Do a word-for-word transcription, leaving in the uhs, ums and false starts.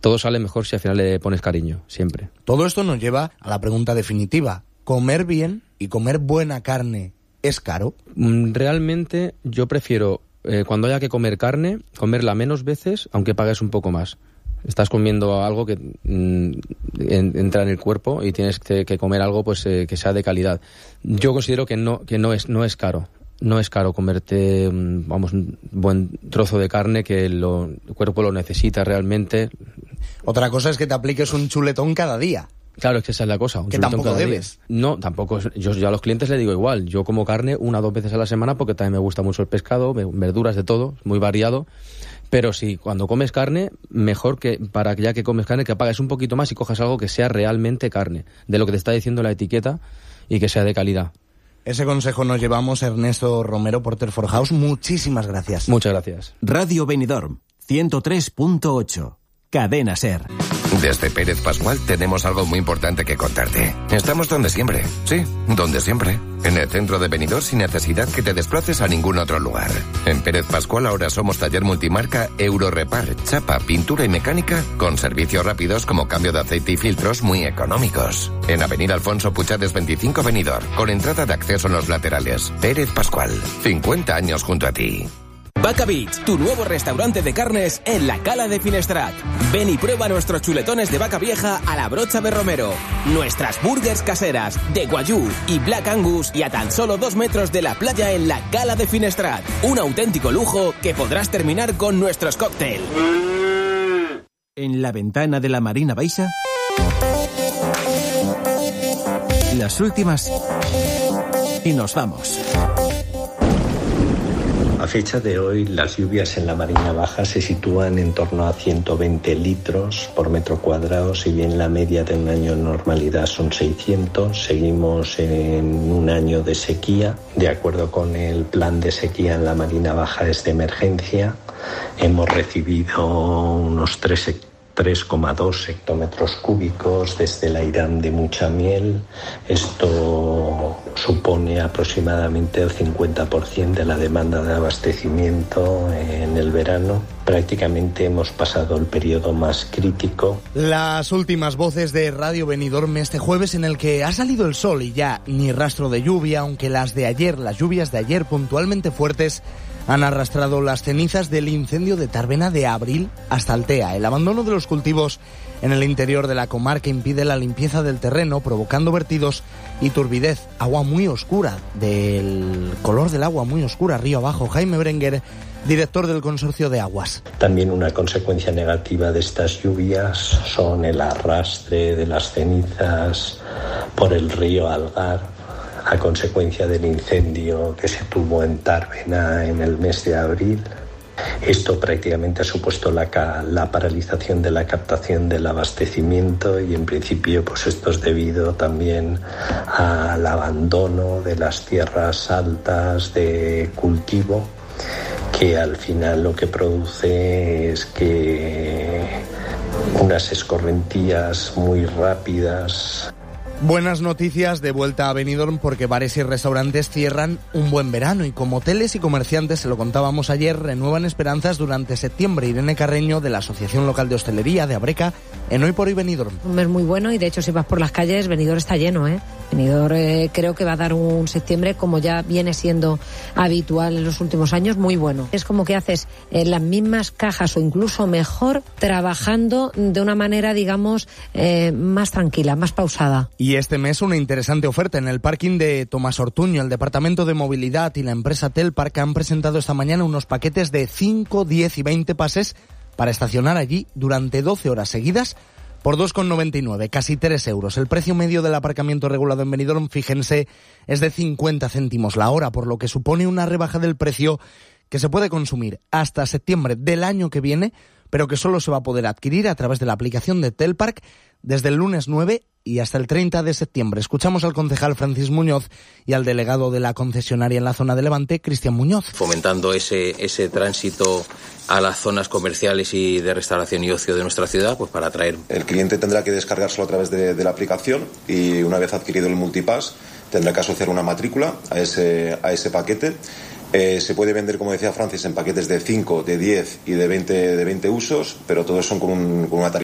todo sale mejor si al final le pones cariño, siempre. Todo esto nos lleva a la pregunta definitiva. ¿Comer bien y comer buena carne es caro? Realmente yo prefiero, eh, cuando haya que comer carne, comerla menos veces, aunque pagues un poco más. Estás comiendo algo que mm, en, entra en el cuerpo y tienes que, que comer algo pues eh, que sea de calidad. Yo considero que no que no es no es caro. No es caro comerte, vamos, un buen trozo de carne que lo, el cuerpo lo necesita realmente. Otra cosa es que te apliques un chuletón cada día. Claro, es que esa es la cosa. Un que tampoco debes. Día. No, tampoco. Yo ya a los clientes les digo igual. Yo como carne una o dos veces a la semana porque también me gusta mucho el pescado, verduras, de todo, muy variado. Pero sí, cuando comes carne, mejor que para que ya que comes carne, que pagues un poquito más y cojas algo que sea realmente carne, de lo que te está diciendo la etiqueta y que sea de calidad. Ese consejo nos llevamos, Ernesto Romero, Porter for House. Muchísimas gracias. Muchas gracias. Radio Benidorm, ciento tres punto ocho. Cadena SER. Desde Pérez Pascual tenemos algo muy importante que contarte. Estamos donde siempre, sí, donde siempre. En el centro de Benidorm sin necesidad que te desplaces a ningún otro lugar. En Pérez Pascual ahora somos taller multimarca Eurorepar, chapa, pintura y mecánica con servicios rápidos como cambio de aceite y filtros muy económicos. En Avenida Alfonso Puchades veinticinco Benidorm, con entrada de acceso en los laterales. Pérez Pascual, cincuenta años junto a ti. Vaca Beach, tu nuevo restaurante de carnes en la Cala de Finestrat. Ven y prueba nuestros chuletones de vaca vieja a la brocha de Romero, nuestras burgers caseras de Guayú y Black Angus y a tan solo dos metros de la playa en la Cala de Finestrat. Un auténtico lujo que podrás terminar con nuestros cócteles. En la ventana de la Marina Baixa, las últimas y nos vamos. A fecha de hoy, las lluvias en la Marina Baja se sitúan en torno a ciento veinte litros por metro cuadrado, si bien la media de un año en normalidad son seiscientos. Seguimos en un año de sequía. De acuerdo con el plan de sequía en la Marina Baja es de emergencia. Hemos recibido unos tres hectáreas. tres coma dos hectómetros cúbicos desde el Airán de Muchamiel. Esto supone aproximadamente el cincuenta por ciento de la demanda de abastecimiento en el verano. Prácticamente hemos pasado el periodo más crítico. Las últimas voces de Radio Benidorm este jueves, en el que ha salido el sol y ya ni rastro de lluvia, aunque las de ayer, las lluvias de ayer puntualmente fuertes, han arrastrado las cenizas del incendio de Tárvena de abril hasta Altea. El abandono de los cultivos en el interior de la comarca impide la limpieza del terreno, provocando vertidos y turbidez. Agua muy oscura, del color del agua muy oscura, río abajo. Jaime Berenguer, director del Consorcio de Aguas. También una consecuencia negativa de estas lluvias son el arrastre de las cenizas por el río Algar, a consecuencia del incendio que se tuvo en Tárvena en el mes de abril. Esto prácticamente ha supuesto la, la paralización de la captación del abastecimiento y en principio pues esto es debido también al abandono de las tierras altas de cultivo, que al final lo que produce es que unas escorrentías muy rápidas. Buenas noticias de vuelta a Benidorm, porque bares y restaurantes cierran un buen verano y como hoteles y comerciantes, se lo contábamos ayer, renuevan esperanzas durante septiembre. Irene Carreño, de la Asociación Local de Hostelería de Abreca, en Hoy por Hoy Benidorm. Un mes muy bueno y de hecho si vas por las calles, Benidorm está lleno, ¿eh? Benidorm eh, creo que va a dar un septiembre, como ya viene siendo habitual en los últimos años, muy bueno. Es como que haces eh, las mismas cajas o incluso mejor, trabajando de una manera, digamos, eh, más tranquila, más pausada. Y este mes una interesante oferta en el parking de Tomás Ortuño. El Departamento de Movilidad y la empresa Telpark han presentado esta mañana unos paquetes de cinco, diez y veinte pases para estacionar allí durante doce horas seguidas por dos con noventa y nueve, casi tres euros. El precio medio del aparcamiento regulado en Benidorm, fíjense, es de cincuenta céntimos la hora, por lo que supone una rebaja del precio que se puede consumir hasta septiembre del año que viene, pero que solo se va a poder adquirir a través de la aplicación de Telpark desde el lunes nueve y hasta el treinta de septiembre. Escuchamos al concejal Francis Muñoz y al delegado de la concesionaria en la zona de Levante, Cristian Muñoz. Fomentando ese, ese tránsito a las zonas comerciales y de restauración y ocio de nuestra ciudad, pues para atraer. El cliente tendrá que descargárselo a través de, de la aplicación y una vez adquirido el multipass tendrá que asociar una matrícula a ese, a ese paquete. Eh, se puede vender, como decía Francis, en paquetes de cinco, de diez y de veinte, de veinte usos, pero todos son con, un, con una tarifa